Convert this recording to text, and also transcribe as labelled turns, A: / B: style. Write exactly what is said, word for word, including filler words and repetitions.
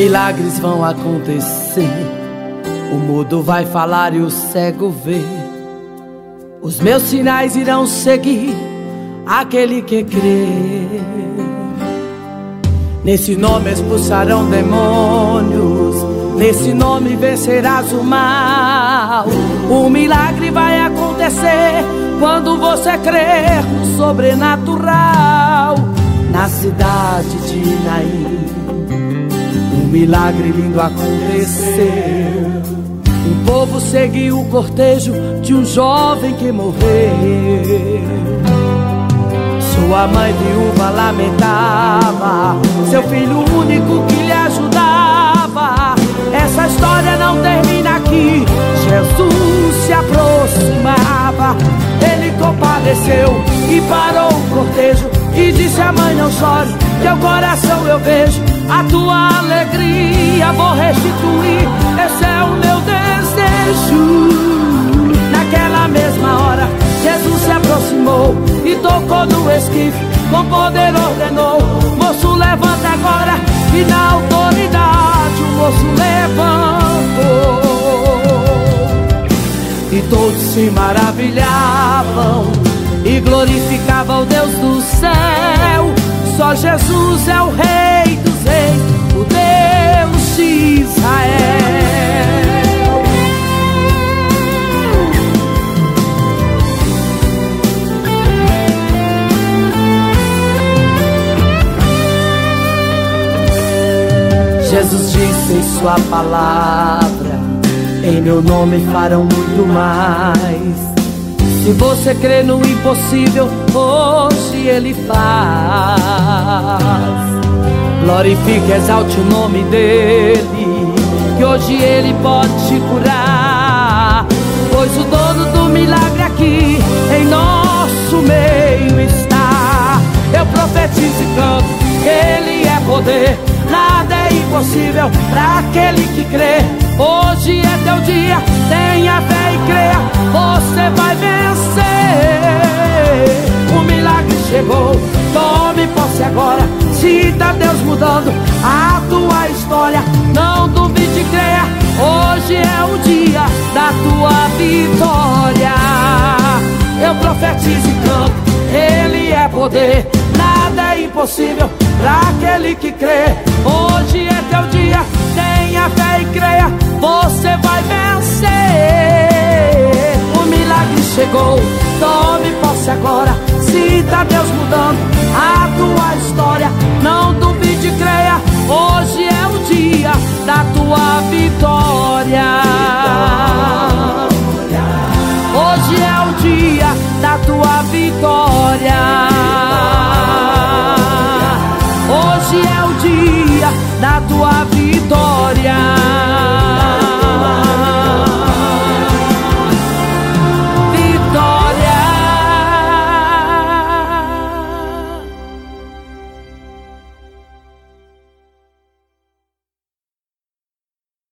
A: Milagres vão acontecer, o mudo vai falar e o cego ver. Os meus sinais irão seguir aquele que crê. Nesse nome expulsarão demônios, nesse nome vencerás o mal. O milagre vai acontecer quando você crer no sobrenatural. Na cidade de Naim, um milagre lindo aconteceu. Um povo seguiu o cortejo de um jovem que morreu. Sua mãe viúva lamentava seu filho único que lhe ajudava. Essa história não termina aqui. Jesus se aproximava. Ele compadeceu e parou o cortejo e disse à mãe: não chore, teu coração eu vejo. A tua alegria vou restituir. Esse é o meu desejo. Naquela mesma hora Jesus se aproximou e tocou no esquife, com poder ordenou: moço, levanta agora. E na autoridade o moço levantou. E todos se maravilhavam e glorificavam o Deus do céu. Só Jesus é o Rei dos Reis, o Deus de Israel. Jesus disse em sua palavra: em meu nome farão muito mais. Se você crê no impossível, hoje Ele faz. Glorifique, exalte o nome dEle, que hoje Ele pode te curar. Pois o dono do milagre aqui em nosso meio está. Eu profetizo e canto, Ele é poder. Nada é impossível para aquele que crê. Hoje é teu dia, tenha fé e creia, você vai vencer. O milagre chegou, tome posse agora. Sinta Deus mudando a tua história. Não duvide e creia, hoje é o dia da tua vitória. Eu profetizo e canto, Ele é poder. Nada é impossível para aquele que crê. Hoje é teu dia, tenha fé e creia, você vai vencer. O milagre chegou, tome posse agora. Sinta Deus mudando a tua história. Não duvide e creia, hoje é o dia da tua vitória. Hoje é o dia da tua vitória.